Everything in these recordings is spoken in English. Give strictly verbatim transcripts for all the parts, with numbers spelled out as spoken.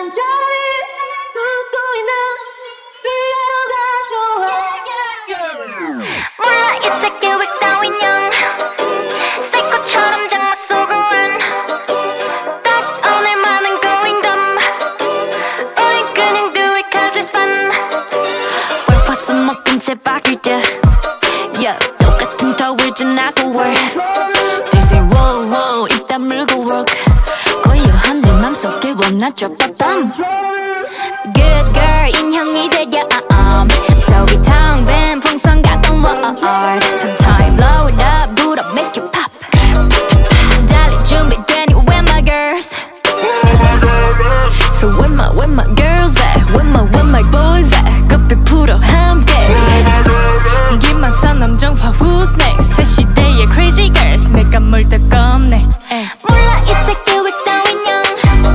잠자리 웃고 있는 피아노가 좋아. 몰라 이제 계획 따윈 영 새꽃처럼 장마 속을 run. 딱 오늘만은 going dumb. 우린 그냥 do it cause it's fun. 월화수 먹은 채 바뀔 때 yeah, 똑같은 더울 지나고 work. They say whoa whoa 입 다물고 work. 고요한 내 맘속에 원나 drop a bomb. Good girl 인형이 되려 um. 속이 텅 빈 풍선 같던 world. Sometime blow it up boot up make it pop. 달릴 준비되니 where my girls. So where my where my girls at? Where my where my boys at? 급히 풀어 함께 기만산 남정화 who's next? 새 시대의 crazy girls 내가 뭘 더 겁내. 몰라 이제 계획 따윈 영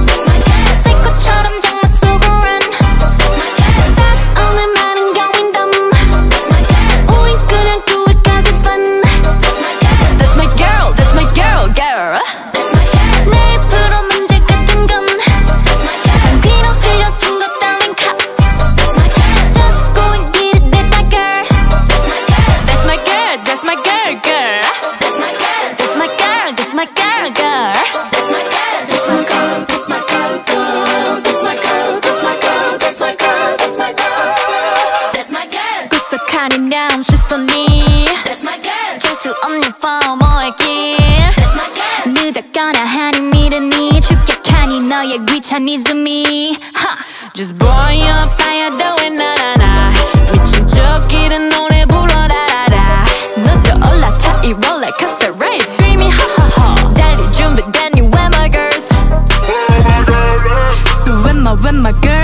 새꽃처럼 장마 속을 run. 딱 오늘만은 going dumb. 우린 그냥 do it cause it's fun. That's my girl, that's my girl, girl. 내 입으로 문제 같은 건 귀로 흘려준 것 따윈 카. Just go and get it, that's my girl. That's my girl, that's my girl, girl. That's my girl, that's my girl, that's my girl, girl. That's my girl, that's my girl, that's my girl, girl. That's my girl, that's my girl, that's my girl, that's my girl. That's my girl. 구석하니 난 시선이 That's my girl. 정수 없는 포모의 길 That's my girl. 늦었거나 하니 미련이 축약하니 너의 귀차니즘이 Just boy on fire doing 나나나 미친 척이른 노래 불러라라라 너도 올라타 이 롤러코스터 race screaming 하하하 달릴 준비되니 where my girls. So where my where my girls.